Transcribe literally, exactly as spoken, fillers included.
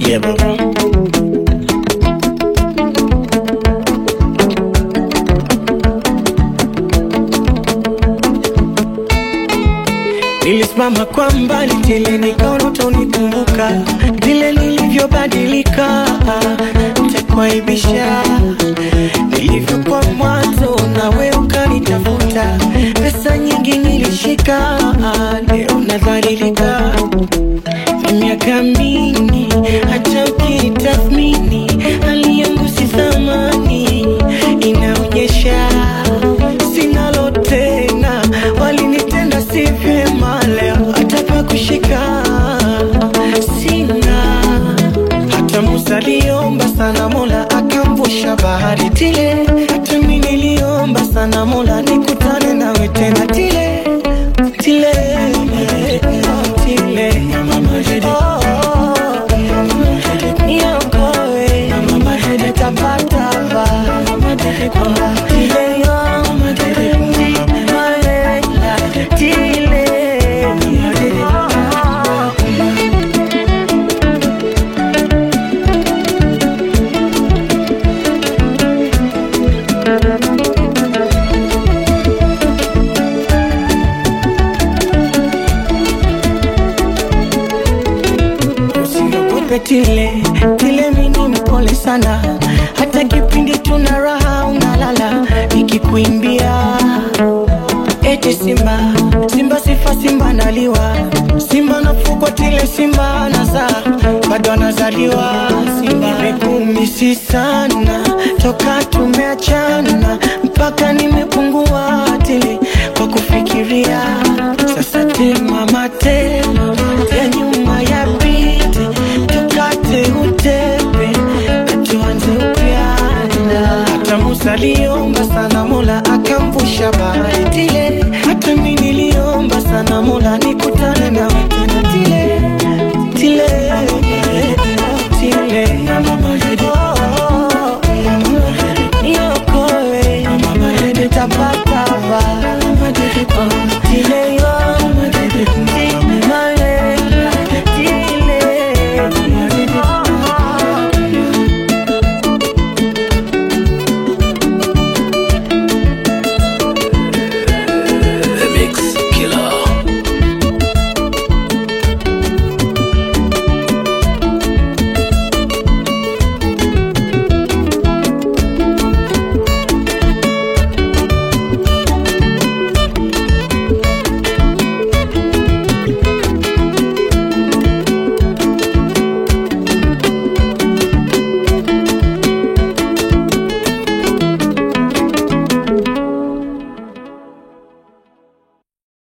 Yeah, baba. Nilisimama kwa mbali tile nikaona utanikumbuka, vile nilivyobadilika nitakuaibisha. Nilivyokuwa mwanzo na wewe ukanitafuta, pesa nyingi nilishika, leo nadhalilika. Miaka mingi hata ukitathmini, hali yangu si thamani, inaonyesha sina lolote tena, walinitenda si vyema, leo hata pa kushika sina. Hata Musa aliomba sana Mola akamvusha bahari tile, hata mimi niliomba sana Mola nikutane nawe tena tile tile tile. Mama jede, oh, niokoe mama jede, tapata ba mama jede kwa tile yo mama jede mama tile mama jede. Tile, tile mini mpole sana, hata kipindi tuna raha unalala nikikuimbia. Eti simba, simba sifa simba naliwa, simba nafugwa tile simba naza, bado anazaliwa. Simba nimekumisi sana, toka tumeachana, mpaka nimepungua tile kwa kufikiria. Sasa tema matema ya nyuma ya pite, tukate utepe atuanze upiana. Hata Musa aliomba sana Mola akamvusha bahari tile, hata mimi niliomba sana Mola nikutane nawe tena tile tile tile. Mama jede, oh, niokoe mama jede, tapata ba mama jede kwa